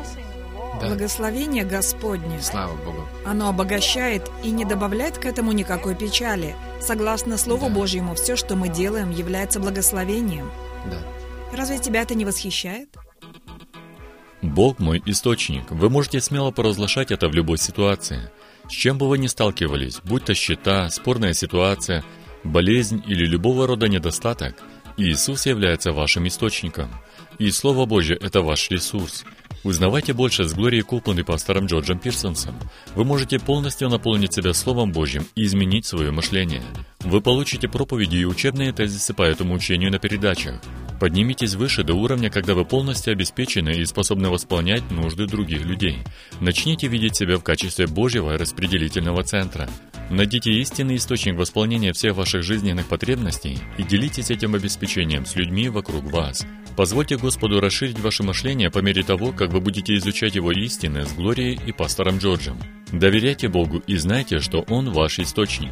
Да. Благословение Господне. Слава Богу. Оно обогащает и не добавляет к этому никакой печали. Согласно Слову Да. Божьему, все, что мы делаем, является благословением. Да. Разве тебя это не восхищает? Бог мой источник. Вы можете смело провозглашать это в любой ситуации. С чем бы вы ни сталкивались, будь то счета, спорная ситуация, болезнь или любого рода недостаток, Иисус является вашим источником. И Слово Божье – это ваш ресурс. Узнавайте больше с Глорией Копланд и пастором Джорджем Пирсонсом. Вы можете полностью наполнить себя Словом Божьим и изменить свое мышление. Вы получите проповеди и учебные тезисы по этому учению на передачах. Поднимитесь выше до уровня, когда вы полностью обеспечены и способны восполнять нужды других людей. Начните видеть себя в качестве Божьего распределительного центра. Найдите истинный источник восполнения всех ваших жизненных потребностей и делитесь этим обеспечением с людьми вокруг вас. Позвольте Господу расширить ваше мышление по мере того, как вы будете изучать Его истины с Глорией и пастором Джорджем. Доверяйте Богу и знайте, что Он ваш источник.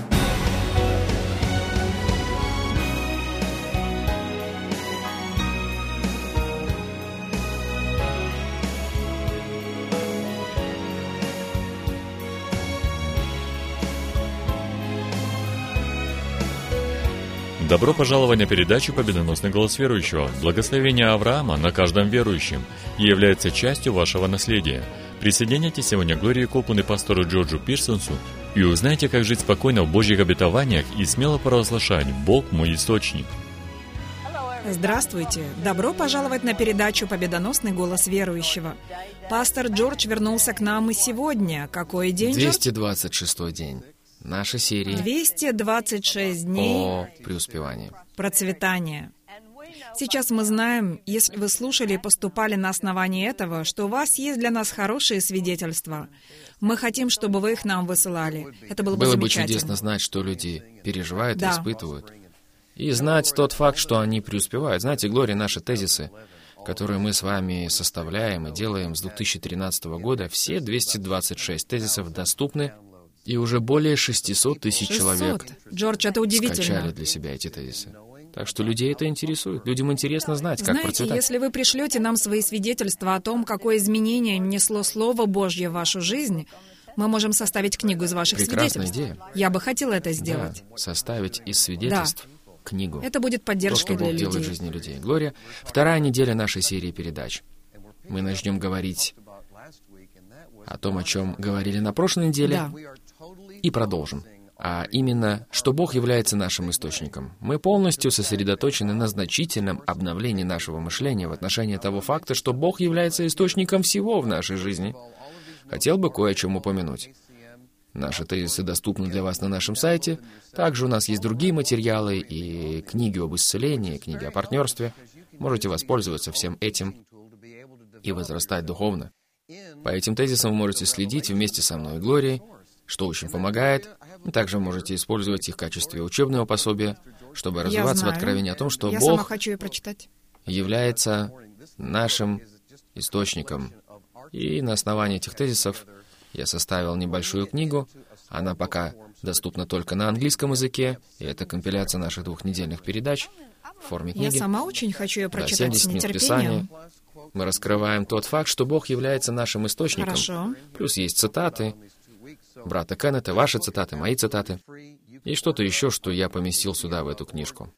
Добро пожаловать на передачу «Победоносный голос верующего». Благословение Авраама на каждом верующем и является частью вашего наследия. Присоединяйтесь сегодня к Глории Копланд и пастору Джорджу Пирсонсу и узнайте, как жить спокойно в Божьих обетованиях и смело провозглашать «Бог мой источник». Здравствуйте! Добро пожаловать на передачу «Победоносный голос верующего». Пастор Джордж вернулся к нам и сегодня. Какой день, Джордж? 226-й день. Наша серия 226 дней о преуспевании. процветания. Сейчас мы знаем, если вы слушали и поступали на основании этого, что у вас есть для нас хорошие свидетельства. Мы хотим, чтобы вы их нам высылали. Это было бы Было бы замечательно. чудесно знать, что люди переживают Да. и испытывают. И знать тот факт, что они преуспевают. Знаете, Глория, наши тезисы, которые мы с вами составляем и делаем с 2013 года, все 226 тезисов доступны, и уже более 600 тысяч 600. человек Джордж, это удивительно. скачали для себя эти тезисы. Так что людей это интересует. Людям интересно знать, как Знаете, процветать. если вы пришлете нам свои свидетельства о том, какое изменение внесло Слово Божье в вашу жизнь, мы можем составить книгу из ваших Прекрасная свидетельств. идея. Я бы хотела это Да, сделать. составить из свидетельств книгу. Это будет То, поддержкой что для Бог делает в людей. жизни людей. Глория, вторая неделя нашей серии передач. Мы начнем говорить о том, о чем говорили на прошлой неделе, Да. и продолжим. А именно, что Бог является нашим источником. Мы полностью сосредоточены на значительном обновлении нашего мышления в отношении того факта, что Бог является источником всего в нашей жизни. Хотел бы кое о чем упомянуть. Наши тезисы доступны для вас на нашем сайте. Также у нас есть другие материалы и книги об исцелении, книги о партнерстве. Можете воспользоваться всем этим и возрастать духовно. По этим тезисам вы можете следить вместе со мной и Глорией, что очень помогает. Также вы можете использовать их в качестве учебного пособия, чтобы Я развиваться в знаю. откровении о том, что Я сама Бог хочу ее прочитать. является нашим источником. И на основании этих тезисов я составил небольшую книгу. Она пока доступна только на английском языке, и это компиляция наших двухнедельных передач в форме Я книги. сама очень хочу ее Да, прочитать с 70 минут нетерпением. Писания. Мы раскрываем тот факт, что Бог является нашим источником. Хорошо. Плюс есть цитаты брата Кеннета, ваши цитаты, мои цитаты. И что-то еще, что я поместил сюда, в эту книжку.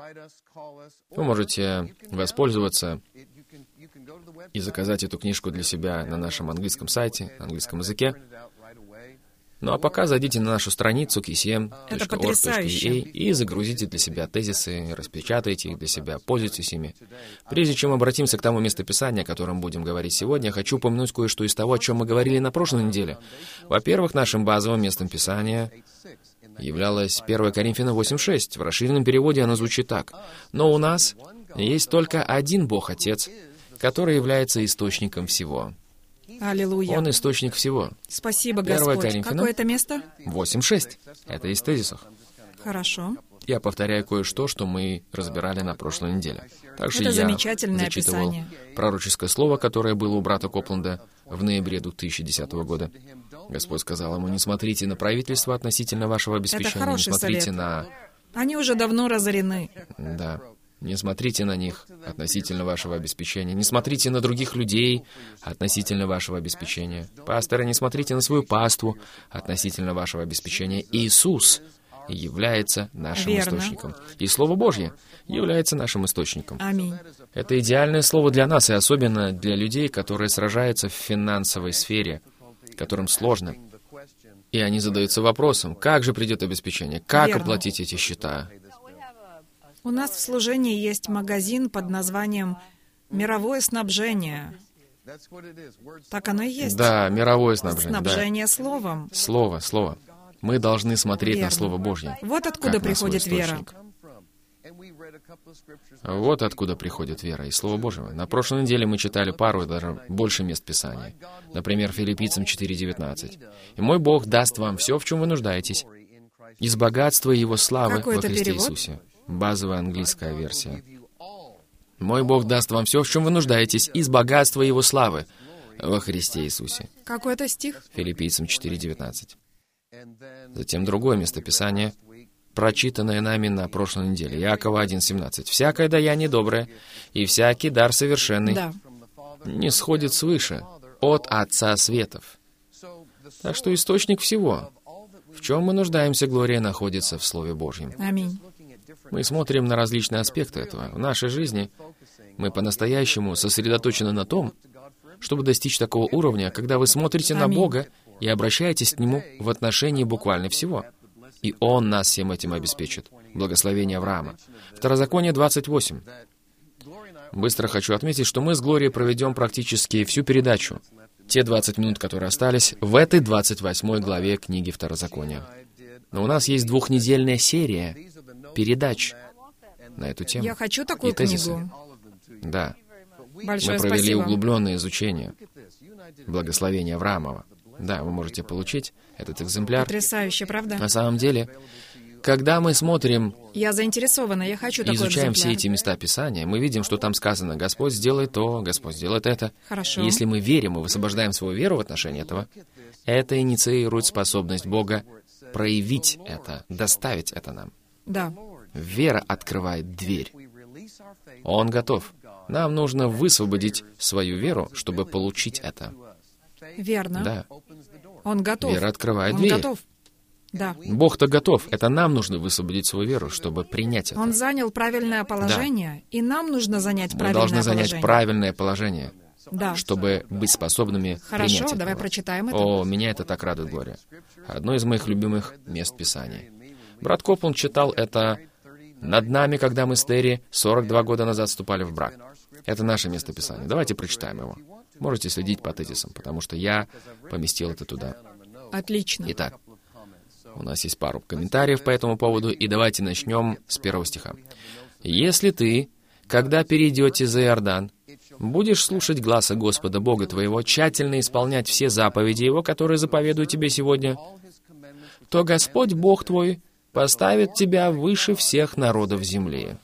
Вы можете воспользоваться и заказать эту книжку для себя на нашем английском сайте, на английском языке. Ну а пока зайдите на нашу страницу Это потрясающе. ksm.org.ua и загрузите для себя тезисы, распечатайте их для себя, пользуйтесь ими. Прежде чем обратимся к тому местописанию, о котором будем говорить сегодня, я хочу упомянуть кое-что из того, о чем мы говорили на прошлой неделе. Во-первых, нашим базовым местом Писания являлось 1 Коринфянам 8:6. В расширенном переводе оно звучит так. «Но у нас есть только один Бог-Отец, который является источником всего». Аллилуйя. Он источник всего. Спасибо, 1 Господь. Коринфянам. Какое это место? 8:6. Это из тезисов. Хорошо. Я повторяю кое-что, что мы разбирали на прошлой неделе. Также Это я замечательное зачитывал описание. пророческое слово, которое было у брата Копланда в ноябре 2010 года. Господь сказал ему: не смотрите на правительство относительно вашего обеспечения, не хороший смотрите совет. на... Они уже давно разорены. Да. Не смотрите на них относительно вашего обеспечения. Не смотрите на других людей относительно вашего обеспечения. Пасторы, не смотрите на свою паству относительно вашего обеспечения. Иисус является нашим источником. И Слово Божье является нашим источником. Аминь. Это идеальное слово для нас, и особенно для людей, которые сражаются в финансовой сфере, которым сложно. И они задаются вопросом, как же придет обеспечение, как оплатить эти счета. У нас в служении есть магазин под названием «Мировое снабжение». Так оно и есть. Да, мировое снабжение. Снабжение словом. Слово. Мы должны смотреть на Слово Божье. Вот откуда приходит вера. Вот откуда приходит вера из Слова Божьего. На прошлой неделе мы читали пару, даже больше мест Писания. Например, Филиппийцам 4:19. «И мой Бог даст вам все, в чем вы нуждаетесь, из богатства Его славы во Христе Иисусе». Базовая английская версия. «Мой Бог даст вам все, в чем вы нуждаетесь, из богатства Его славы во Христе Иисусе». Какой это стих? Филиппийцам 4:19. Затем другое местописание, прочитанное нами на прошлой неделе. Иакова 1:17. «Всякое даяние доброе и всякий дар совершенный не сходит свыше, от Отца светов». Так что источник всего, в чем мы нуждаемся, Глория, находится в Слове Божьем. Аминь. Мы смотрим на различные аспекты этого. В нашей жизни мы по-настоящему сосредоточены на том, чтобы достичь такого уровня, когда вы смотрите на Бога и обращаетесь к Нему в отношении буквально всего. И Он нас всем этим обеспечит. Благословение Авраама. Второзаконие 28. Быстро хочу отметить, что мы с Глорией проведем практически всю передачу, те 20 минут, которые остались, в этой 28 главе книги Второзакония. Но у нас есть 2-недельная серия передач на эту тему. Я хочу такую и тезисы. книгу. Да. Большое Мы провели спасибо. углубленное изучение благословения Авраамова. Да, вы можете получить этот экземпляр. Потрясающе, правда? На самом деле, когда мы смотрим Я заинтересована, я хочу и такой изучаем все экземпляр. эти места Писания, мы видим, что там сказано: «Господь сделает то, Господь сделает это». Хорошо. И если мы верим и высвобождаем свою веру в отношении этого, это инициирует способность Бога проявить это, доставить это нам. Да. Вера открывает дверь. Он готов. Нам нужно высвободить свою веру, чтобы получить это. Верно. Да. Он готов. Вера открывает Он дверь. готов. Да. Бог-то готов. Это нам нужно высвободить свою веру, чтобы принять это. Он занял правильное положение, и нам нужно занять Мы правильное должны занять положение. правильное положение, Да. чтобы быть способными принять Хорошо, это. давай прочитаем это. О, меня это так радует, Глория. Одно из моих любимых мест Писания. Брат Копланд читал это над нами, когда мы с Терри 42 года назад вступали в брак. Это наше место Писания. Давайте прочитаем его. Можете следить по тезисам, потому что я поместил это туда. Отлично. Итак, у нас есть пару комментариев по этому поводу, и давайте начнем с 1 стиха. «Если ты, когда перейдете за Иордан, будешь слушать гласа Господа Бога твоего, тщательно исполнять все заповеди Его, которые заповедую тебе сегодня, то Господь Бог твой поставит тебя выше всех народов земли».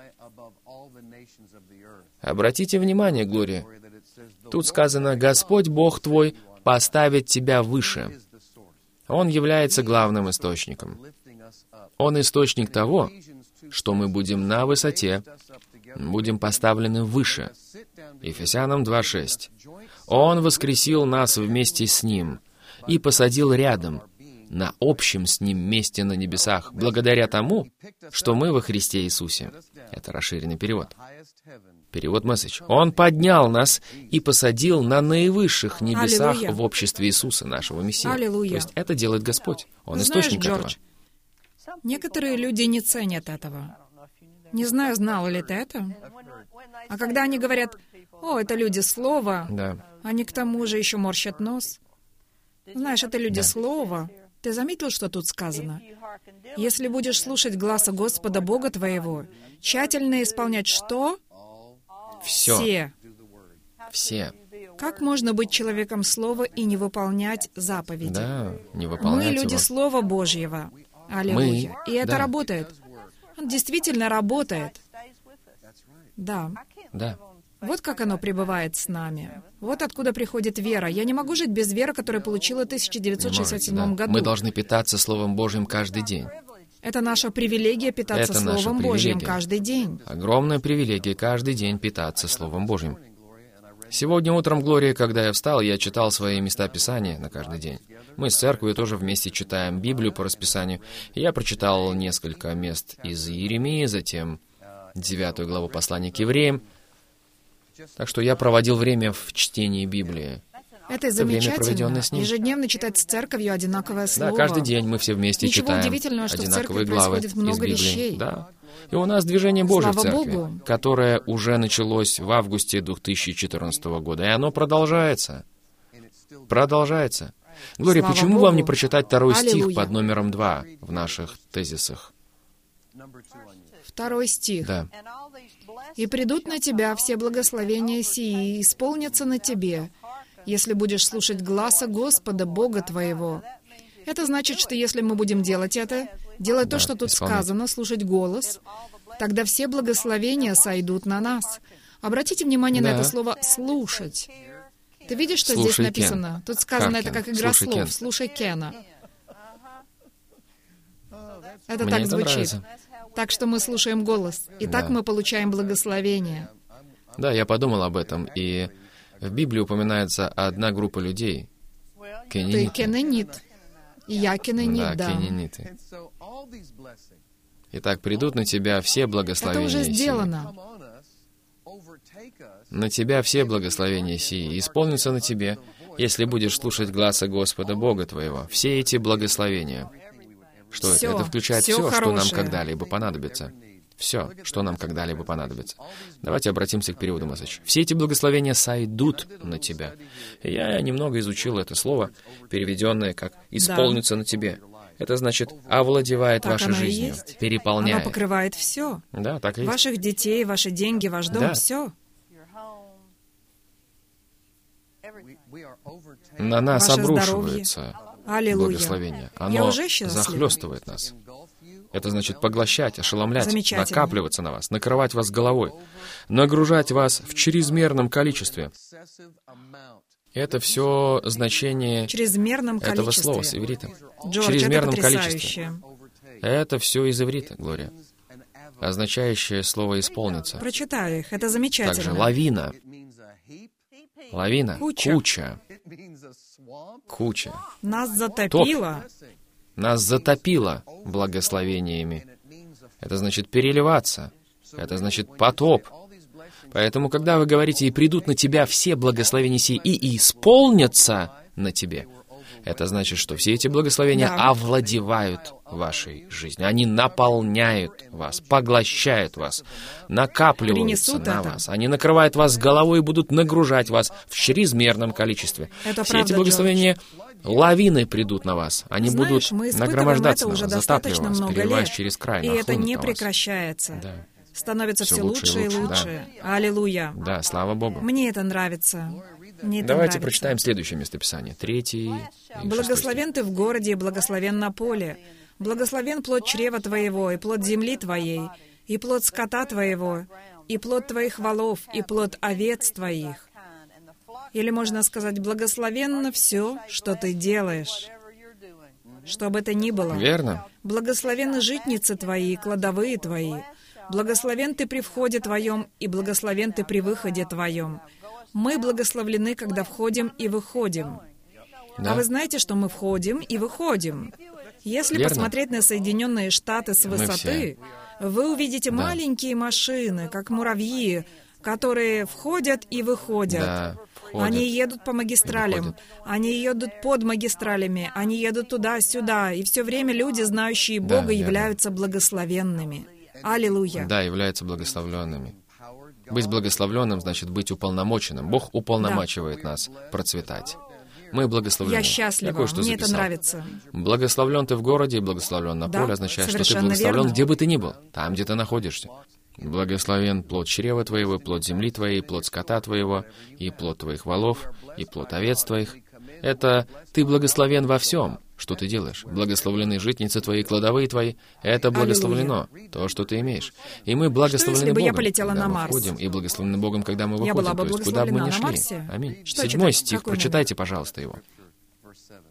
Обратите внимание, Глория, тут сказано: «Господь Бог твой поставит тебя выше». Он является главным источником. Он источник того, что мы будем на высоте, будем поставлены выше. Ефесянам 2:6. Он воскресил нас вместе с Ним и посадил рядом, на общем с Ним месте на небесах, благодаря тому, что мы во Христе Иисусе. Это расширенный перевод. Перевод Месседж. Он поднял нас и посадил на наивысших небесах Аллилуйя. в обществе Иисуса, нашего Мессии. Аллилуйя. То есть это делает Господь. Он Знаешь, источник этого. Джордж, некоторые люди не ценят этого. Не знаю, знал ли ты это. А когда они говорят: «О, это люди слова», Да. они к тому же еще морщат нос. Знаешь, это люди слова. Ты заметил, что тут сказано? Если будешь слушать гласа Господа Бога твоего, тщательно исполнять что? Все. Все. Как можно быть человеком слова и не выполнять заповеди? Да, не Мы выполнять люди его. Слова Божьего. Аллилуйя. И это да. работает. Он действительно работает. Да. Да. Вот как оно пребывает с нами. Вот откуда приходит вера. Я не могу жить без веры, которую получила в 1967 Можете, да. году. Мы должны питаться Словом Божьим каждый день. Это наша привилегия питаться Это наша Словом Божьим привилегия. каждый день. Огромная привилегия каждый день питаться Словом Божьим. Сегодня утром, Глория, когда я встал, я читал свои места Писания на каждый день. Мы с церковью тоже вместе читаем Библию по расписанию. Я прочитал несколько мест из Иеремии, затем 9 главу послания к евреям. Так что я проводил время в чтении Библии. Это время, замечательно. проведенное с ним. Ежедневно читать с церковью одинаковое Да, слово. каждый день мы все вместе Ничего читаем удивительного, что в одинаковые церкви главы происходит из много Библии. вещей. Да. И у нас движение Божие в Слава церкви, Богу. которое уже началось в августе 2014 года, и оно продолжается. Продолжается. Глория, Слава почему Богу. вам не прочитать второй стих Аллилуйя. под номером 2 в наших тезисах? 2 стих. Да. «И придут на тебя все благословения сии, и исполнятся на тебе, если будешь слушать гласа Господа, Бога твоего». Это значит, что если мы будем делать это, делать то, Да, что тут исполнять. сказано, слушать голос, тогда все благословения сойдут на нас. Обратите внимание на Да. это слово «слушать». Ты видишь, что Слушай, здесь написано? Тут сказано, это Кен. как игра Слушай, слов. Кен. «Слушай Кена». Это Мне так это звучит. нравится. Так что мы слушаем голос, и так Да. мы получаем благословение. Да, я подумал об этом, и в Библии упоминается одна группа людей. Ты Кенениты. кененит. И я кененит, да. кенениты. Итак, придут на тебя все Это благословения уже сии. сделано. На тебя все благословения сии исполнятся на тебе, если будешь слушать гласа Господа Бога твоего. Все эти благословения. Что это? Всё, Это включает всё все, что нам хорошее. когда-либо понадобится. Все, что нам когда-либо понадобится. Давайте обратимся к переводу Месседж. Все эти благословения сойдут на тебя. И я немного изучил это слово, переведенное как «исполнится на тебе». Это значит «овладевает Так вашей оно и жизнью», есть. «переполняет». Оно покрывает все. Да, так и есть. Ваших детей, ваши деньги, ваш дом, Да. все. На нас Ваше обрушивается Аллилуйя. благословение. Я Оно уже счастлива. захлестывает нас. Это значит поглощать, ошеломлять, Замечательно. накапливаться на вас, накрывать вас головой, нагружать вас в чрезмерном количестве. Это все значение В чрезмерном этого количестве. слова с иврита. В Джордж, это чрезмерном количестве. потрясающе. Это все из иврита, Глория. Означающее слово «исполнится». Прочитаю их, это Также замечательно. лавина. Лавина. Куча. Куча. Куча. Нас затопило. Нас затопило благословениями. Это значит переливаться. Это значит потоп. Поэтому, когда вы говорите «и придут на тебя все благословения сии и исполнятся на тебе», это значит, что все эти благословения Да. овладевают вашей жизнью. Они наполняют вас, поглощают вас, накапливаются Принесут на это. вас. Они накрывают вас с головой и будут нагружать вас в чрезмерном количестве. Это все правда, эти благословения лавины придут на вас. Они Знаешь, будут мы испытываем нагромождаться это на уже вас, достаточно затапливая вас, много переливаясь лет. через край, И это нахлынут не на вас. прекращается. Да. Становится Всё все лучше и лучше. Аллилуйя. Да, слава Богу. Мне это нравится. Мне это Давайте нравится. прочитаем следующее местописание. 3 и 6 Благословен ты в городе, и благословен на поле. Благословен плод чрева твоего, и плод земли твоей, и плод скота твоего, и плод твоих волов, и плод овец твоих. Или можно сказать, благословенно все, что ты делаешь. Что бы это ни было. Верно? Благословенны житницы твои, и кладовые твои. Благословен ты при входе твоем, и благословен ты при выходе твоем. Мы благословлены, когда входим и выходим. Да. А вы знаете, что мы входим и выходим? Если Верно. посмотреть на Соединенные Штаты с высоты, вы увидите Да. маленькие машины, как муравьи, которые входят и выходят. Да, входят Они едут по магистралям, выходят. они едут под магистралями, они едут туда-сюда, и все время люди, знающие Да, Бога, верно. являются благословенными. Аллилуйя. Да, являются благословленными. Быть благословленным значит быть уполномоченным. Бог уполномачивает нас процветать. Мы благословлены. Я счастлива, кое-что мне это записал. нравится. Благословлен ты в городе и благословлен на Да, поле означает, что ты совершенно благословлен верно. где бы ты ни был, там, где ты находишься. Благословен плод чрева твоего, плод земли твоей, плод скота твоего, и плод твоих волов, и плод овец твоих. Это ты благословен во всем, что ты делаешь. Благословлены житницы твои, кладовые твои. Это благословлено, то, что ты имеешь. И мы благословлены если бы я Богом, полетела когда на мы Марс? входим, и благословлены Богом, когда мы Я выходим. была бы То есть, куда бы мы ни благословлена на шли. Марсе? Аминь. Что 7 читать? стих, Какой номер? прочитайте, пожалуйста, его.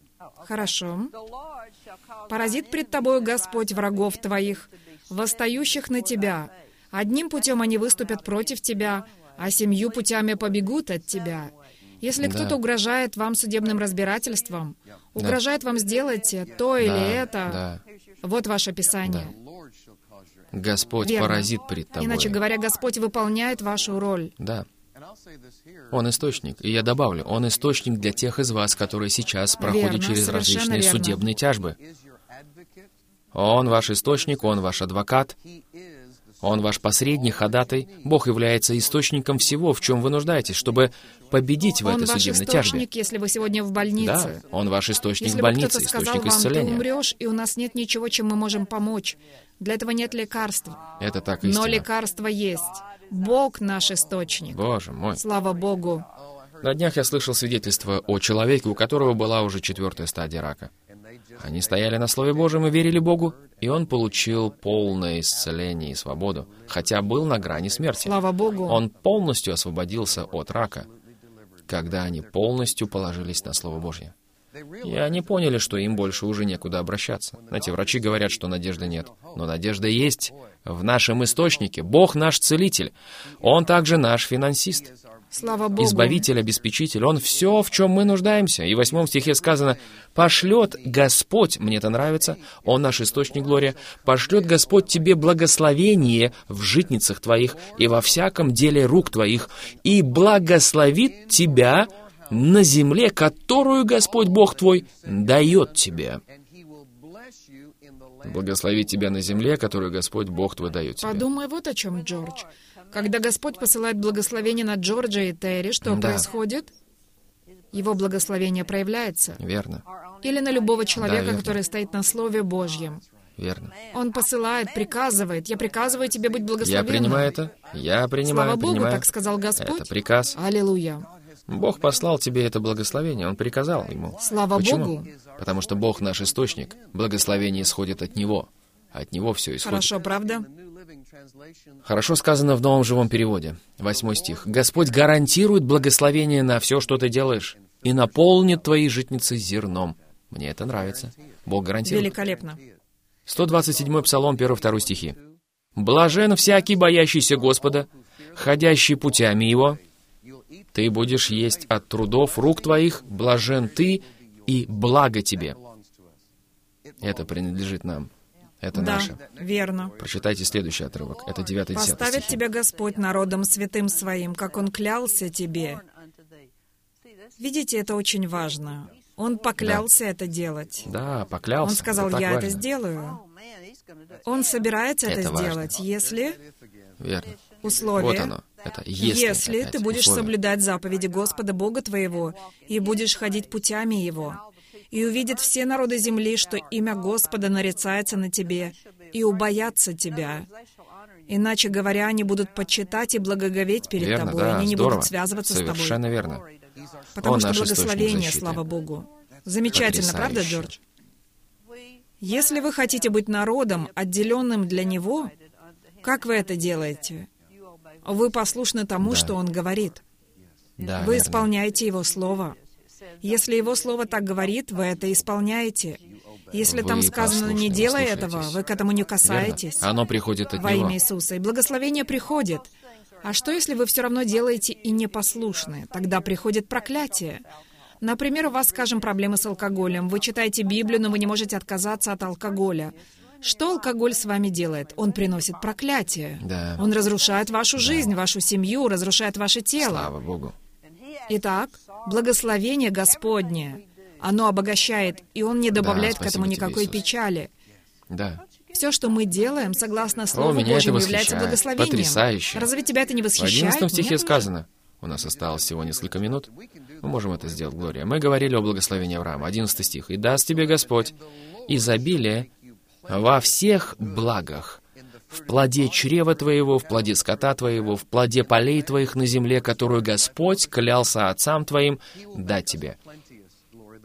Хорошо. «Поразит пред тобою Господь врагов твоих, восстающих на тебя. Одним путем они выступят против тебя, а 7 путями побегут от тебя». Если кто-то угрожает вам судебным разбирательством, угрожает вам сделать то или это, вот ваше Писание. Господь Верно. поразит пред тобой. Иначе говоря, Господь выполняет вашу роль. Да. Он источник. И я добавлю, Он источник для тех из вас, которые сейчас проходят Верно, через совершенно различные верно. судебные тяжбы. Он ваш источник, Он ваш адвокат, Он ваш посредник, ходатай. Бог является источником всего, в чем вы нуждаетесь, чтобы победить в Он этой ваш судебной тяжбе. источник, если вы сегодня в Да, больнице. Он ваш источник Если в бы больнице, кто-то сказал источник вам, ты исцеления. умрешь, и у нас нет ничего, чем мы можем помочь. Для этого нет лекарств. Это так Но истина. лекарство есть. Бог наш источник. Боже мой. Слава Богу. На днях я слышал свидетельство о человеке, у которого была уже 4-я стадия рака. Они стояли на Слове Божьем и верили Богу, и он получил полное исцеление и свободу, хотя был на грани смерти. Слава Богу. Он полностью освободился от рака, когда они полностью положились на Слово Божье. И они поняли, что им больше уже некуда обращаться. Знаете, врачи говорят, что надежды нет. Но надежда есть в нашем источнике. Бог наш целитель. Он также наш финансист. Слава Богу. Избавитель, обеспечитель. Он все, в чем мы нуждаемся. И в 8 стихе сказано: «Пошлет Господь», мне это нравится, Он наш источник, Глория, «пошлет Господь тебе благословение в житницах твоих и во всяком деле рук твоих, и благословит тебя на земле, которую Господь Бог твой дает тебе». Благословит тебя на земле, которую Господь Бог твой дает тебе. Подумай вот о чем, Джордж. Когда Господь посылает благословение на Джорджа и Терри, что Да. происходит? Его благословение проявляется. Верно, Или на любого человека, верно. который стоит на Слове Божьем. верно. Он посылает, приказывает. «Я приказываю тебе быть Я благословенным». принимаю это. Я принимаю, Слава Богу, принимаю. так сказал Господь. Это приказ. Аллилуйя. Бог послал тебе это благословение, Он приказал ему. Слава Почему? Богу. Потому что Бог наш источник. Благословение исходит от Него. От Него все исходит. Хорошо, правда? Хорошо сказано в Новом живом переводе. 8 стих. «Господь гарантирует благословение на все, что ты делаешь, и наполнит твои житницы зерном». Мне это нравится. Бог гарантирует. Великолепно. 127 Псалом, 1-2 стихи. «Блажен всякий, боящийся Господа, ходящий путями Его. Ты будешь есть от трудов рук твоих, блажен ты, и благо тебе». Это принадлежит нам. Это Да, наше. верно. Прочитайте следующий отрывок. Это 9-10 «Поставит стихи. тебя Господь народом святым своим, как Он клялся тебе». Видите, это очень важно. Он поклялся это делать. Да, поклялся. Он сказал: так «Я это важно. сделаю». Он собирается это Это важно. сделать, если Верно. условие, Вот оно. Это если ты опять будешь условие. соблюдать заповеди Господа Бога твоего и будешь ходить путями Его. И увидят все народы земли, что имя Господа нарицается на тебе, и убоятся тебя. Иначе говоря, они будут почитать и благоговеть перед Верно, тобой, да, они не здорово. будут связываться с тобой. Совершенно верно. Потому Он что наш источник благословение, защиты. слава Богу. Замечательно, правда, Потрясающе. Джордж? Если вы хотите быть народом, отделенным для Него, как вы это делаете? Вы послушны тому, Да. что Он говорит. Да, Вы верно. исполняете Его Слово. Если Его Слово так говорит, вы это исполняете. Если Вы там сказано «не послушны, вы делай слушаетесь. этого», вы к этому не Верно. касаетесь. Оно приходит от Во Него. имя Иисуса. И благословение приходит. А что, если вы все равно делаете и непослушны? Тогда приходит проклятие. Например, у вас, скажем, проблемы с алкоголем. Вы читаете Библию, но вы не можете отказаться от алкоголя. Что алкоголь с вами делает? Он приносит проклятие. Да. Он разрушает вашу жизнь, вашу семью, разрушает ваше тело. Слава Богу. Итак, благословение Господне, оно обогащает, и Он не добавляет к спасибо этому тебе, никакой Иисус. печали. Да. Все, что мы делаем, согласно Слову меня это Божьему, является восхищает. благословением. Потрясающе. Разве тебя это не В восхищает? 11 стихе Нет? сказано, у нас осталось всего несколько минут, мы можем это сделать, Глория. Мы говорили о благословении Авраама, 11 стих. «И даст тебе Господь изобилие во всех благах, в плоде чрева твоего, в плоде скота твоего, в плоде полей твоих на земле, которую Господь клялся отцам твоим дать тебе».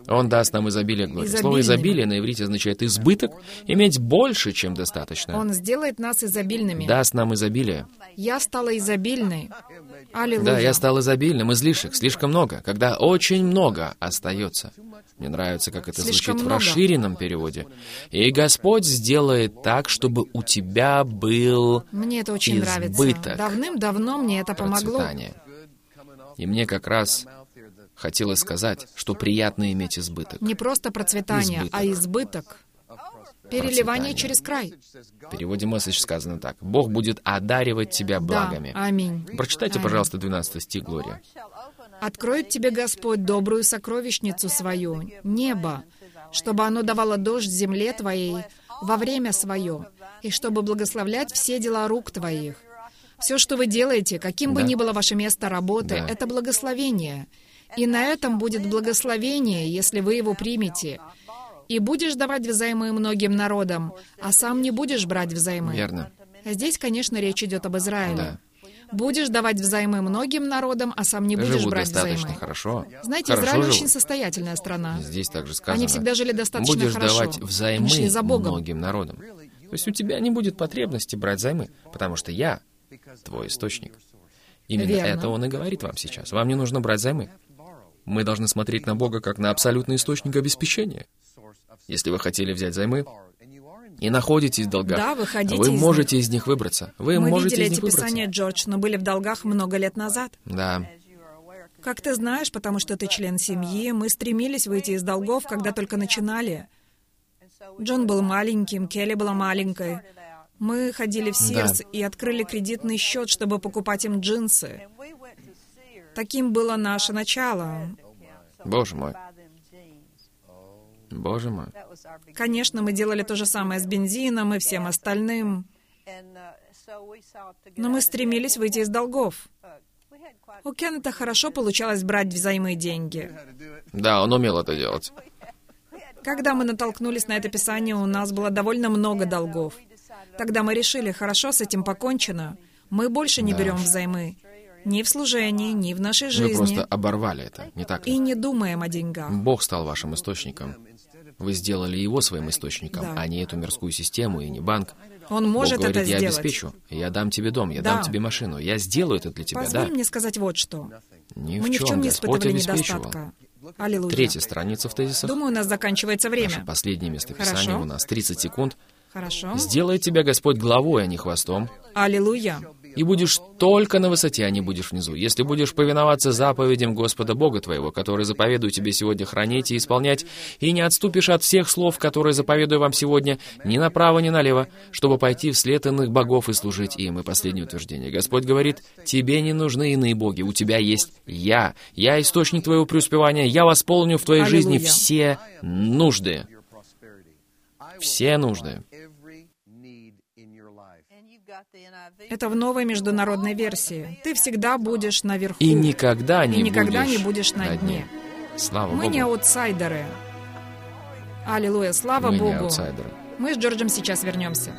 Он даст нам изобилие глории. Слово Изобильными. «изобилие» на иврите означает «избыток», иметь больше, чем достаточно. Он сделает нас изобильными. Даст нам изобилие. Я стала изобильной. Аллилуйя. Да, я стал изобильным, излишек, слишком много, когда очень много остается. Мне нравится, как это Слишком звучит в много. расширенном переводе. И Господь сделает так, чтобы у тебя был Мне это очень нравится. избыток, Давным-давно мне это помогло. процветание. И мне как раз хотелось сказать, что приятно иметь избыток. Не просто процветание, а избыток. Переливание Процветание. через край. В переводе месседж сказано так. Бог будет одаривать тебя благами. Да, аминь. Прочитайте, Аминь. пожалуйста, 12 стих, Глория. «Откроет тебе Господь добрую сокровищницу свою, небо, чтобы оно давало дождь земле твоей во время свое, и чтобы благословлять все дела рук твоих». Все, что вы делаете, каким бы Да. ни было ваше место работы, Да. это благословение. И на этом будет благословение, если вы его примете. И будешь давать взаймы многим народам, а сам не будешь брать взаймы. Верно. Здесь, конечно, речь идет об Израиле. Да. Будешь давать взаймы многим народам, а сам не будешь Живут брать достаточно взаймы. хорошо. Знаете, Хорошо Израиль живут. очень состоятельная страна. Здесь также сказано. Они всегда жили достаточно будешь хорошо. давать взаймы Они шли за Богом. многим народам. То есть у тебя не будет потребности брать займы, потому что я твой источник. Именно Верно. это он и говорит вам сейчас. Вам не нужно брать займы. Мы должны смотреть на Бога как на абсолютный источник обеспечения. Если вы хотели взять займы и находитесь в долгах, Да, выходите вы из можете из них выбраться. Вы Мы можете видели из эти них писания, выбраться. Джордж, но были в долгах много лет назад. Да. Как ты знаешь, потому что ты член семьи, мы стремились выйти из долгов, когда только начинали. Джон был маленьким, Келли была маленькой. Мы ходили в Сирс Да. и открыли кредитный счет, чтобы покупать им джинсы. Таким было наше начало. Боже мой. Боже мой. Конечно, мы делали то же самое с бензином и всем остальным, но мы стремились выйти из долгов. У Кеннета хорошо получалось брать взаймы деньги. Да, он умел это делать. Когда мы натолкнулись на это писание, у нас было довольно много долгов. Тогда мы решили, хорошо, с этим покончено. Мы больше не Да. берем взаймы. Ни в служении, ни в нашей Вы жизни. просто оборвали это, не так И ли? не думаем о деньгах. Бог стал вашим источником. Вы сделали его своим источником, Да. а не эту мирскую систему и не банк. Он может Бог говорит, это я сделать. обеспечу, я дам тебе дом, я Да. дам тебе машину, я сделаю это для тебя, Позволь да. мне сказать вот что. Ни Мы ни в чем не Господь испытывали обеспечивал. недостатка. Аллилуйя. 3-я страница в тезисах. Думаю, у нас заканчивается Наше время. последнее местописание Хорошо. у нас 30 секунд. Хорошо. «Сделает тебя Господь главой, а не хвостом, Аллилуйя. и будешь только на высоте, а не будешь внизу. Если будешь повиноваться заповедям Господа Бога твоего, которые заповедую тебе сегодня хранить и исполнять, и не отступишь от всех слов, которые заповедую вам сегодня, ни направо, ни налево, чтобы пойти вслед иных богов и служить им». И последнее утверждение. Господь говорит, тебе не нужны иные боги, у тебя есть я. Я источник твоего преуспевания, я восполню в твоей жизни Аллилуйя. все нужды. Все нужды. Это в новой международной версии. Ты всегда будешь наверху. И никогда не никогда не будешь на дне. Слава Мы Богу. не аутсайдеры. Аллилуйя, слава Мы не Богу. аутсайдеры. Мы с Джорджем сейчас вернемся.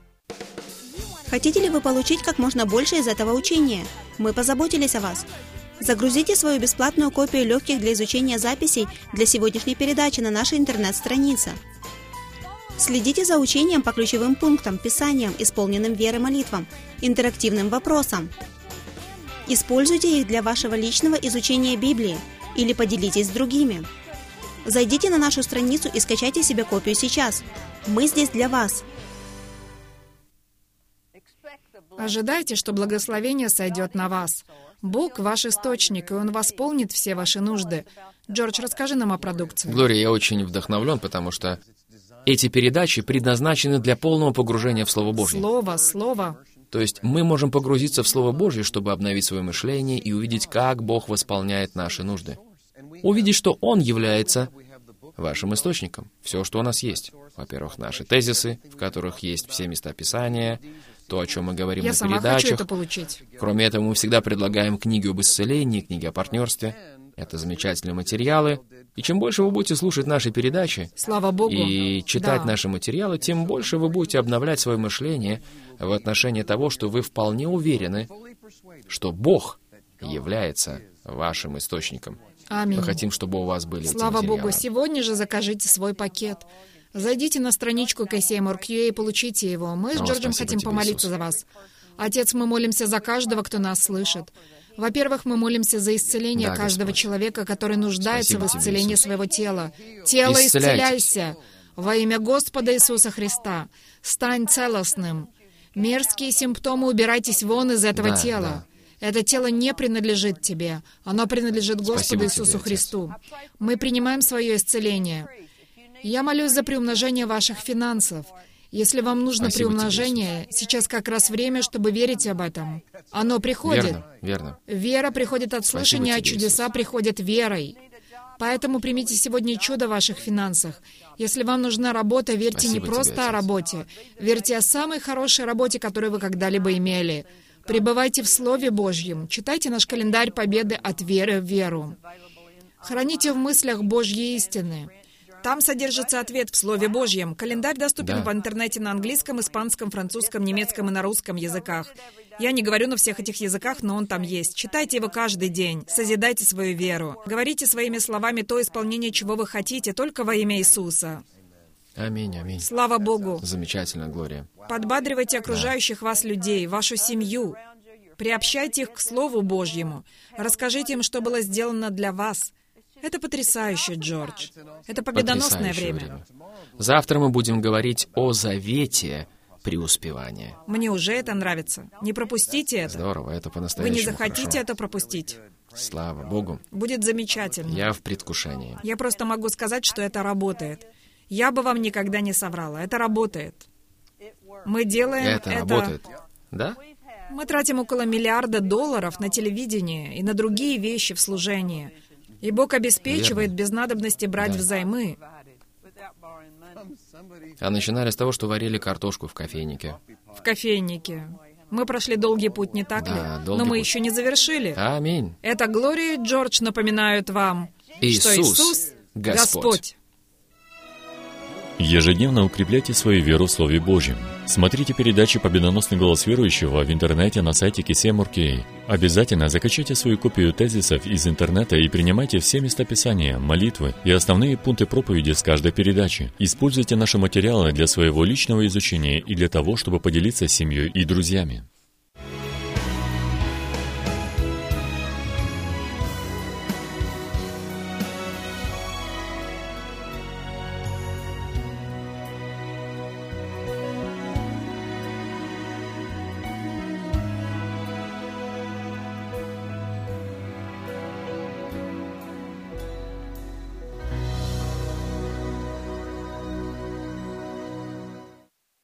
Хотите ли вы получить как можно больше из этого учения? Мы позаботились о вас. Загрузите свою бесплатную копию легких для изучения записей для сегодняшней передачи на нашей интернет-странице. Следите за учением по ключевым пунктам, писаниям, исполненным веры молитвам, интерактивным вопросам. Используйте их для вашего личного изучения Библии или поделитесь с другими. Зайдите на нашу страницу и скачайте себе копию сейчас. Мы здесь для вас. Ожидайте, что благословение сойдет на вас. Бог — ваш источник, и Он восполнит все ваши нужды. Джордж, расскажи нам о продукции. Глория, я очень вдохновлен, потому что эти передачи предназначены для полного погружения в Слово Божье. Слово. То есть мы можем погрузиться в Слово Божье, чтобы обновить свое мышление и увидеть, как Бог восполняет наши нужды. Увидеть, что Он является вашим источником. Все, что у нас есть. Во-первых, наши тезисы, в которых есть все места Писания, то, о чем мы говорим на передачах. Я сама хочу это получить. Кроме этого, мы всегда предлагаем книги об исцелении, книги о партнерстве. Это замечательные материалы. И чем больше вы будете слушать наши передачи, слава Богу, и читать наши материалы, тем больше вы будете обновлять свое мышление в отношении того, что вы вполне уверены, что Бог является вашим источником. Аминь. Мы хотим, чтобы у вас были эти Слава материалы. Богу, сегодня же закажите свой пакет. Зайдите на страничку KCM.org.ua и получите его. Мы с Джорджем хотим тебе, помолиться Иисус. за вас. Отец, мы молимся за каждого, кто нас слышит. Во-первых, мы молимся за исцеление Да, каждого Господь. человека, который нуждается Спасибо в тебе, исцелении Иисус. своего тела. Тело, Исцеляйтесь. исцеляйся. Во имя Господа Иисуса Христа. Стань целостным. Мерзкие симптомы, убирайтесь вон из этого Да, тела. Это тело не принадлежит тебе. Оно принадлежит Господу Спасибо Иисусу тебе, Отец. Христу. Мы принимаем свое исцеление. Я молюсь за приумножение ваших финансов. Если вам нужно Спасибо тебе, приумножение, сейчас как раз время, чтобы верить об этом. Оно приходит. Верно. Вера приходит от слышания, а тебе, чудеса Иисус. приходят верой. Поэтому примите сегодня чудо в ваших финансах. Если вам нужна работа, верьте Спасибо не тебе, просто о Отец. работе. Верьте о самой хорошей работе, которую вы когда-либо имели. Пребывайте в Слове Божьем. Читайте наш календарь победы от веры в веру. Храните в мыслях Божьи истины. Там содержится ответ в Слове Божьем. Календарь доступен Да. в интернете на английском, испанском, французском, немецком и на русском языках. Я не говорю на всех этих языках, но он там есть. Читайте его каждый день. Созидайте свою веру. Говорите своими словами то исполнение, чего вы хотите, только во имя Иисуса. Аминь. Слава Богу. Замечательно, Глория. Подбадривайте окружающих вас людей, вашу семью. Приобщайте их к Слову Божьему. Расскажите им, что было сделано для вас. Это потрясающе, Джордж. Это победоносное Потрясающее время. Завтра мы будем говорить о завете преуспевания. Мне уже это нравится. Не пропустите это. Здорово, это Вы по-настоящему не захотите хорошо. это пропустить. Слава Богу. Будет замечательно. Я в предвкушении. Я просто могу сказать, что это работает. Я бы вам никогда не соврала. Это работает. Мы делаем Это работает. Да? Мы тратим около $1 миллиарда на телевидение и на другие вещи в служении. И Бог обеспечивает без надобности брать взаймы. А начинали с того, что варили картошку в кофейнике. В кофейнике. Мы прошли долгий путь, не так Да, ли? долгий Но мы путь. еще не завершили. Аминь. Это Глория и Джордж напоминают вам, что Иисус Иисус — Господь. Господь. Ежедневно укрепляйте свою веру в Слове Божьем. Смотрите передачи «Победоносный голос верующего» в интернете на сайте KCM.org.ua. Обязательно закачайте свою копию тезисов из интернета и принимайте все места Писания, молитвы и основные пункты проповеди с каждой передачи. Используйте наши материалы для своего личного изучения и для того, чтобы поделиться с семьей и друзьями.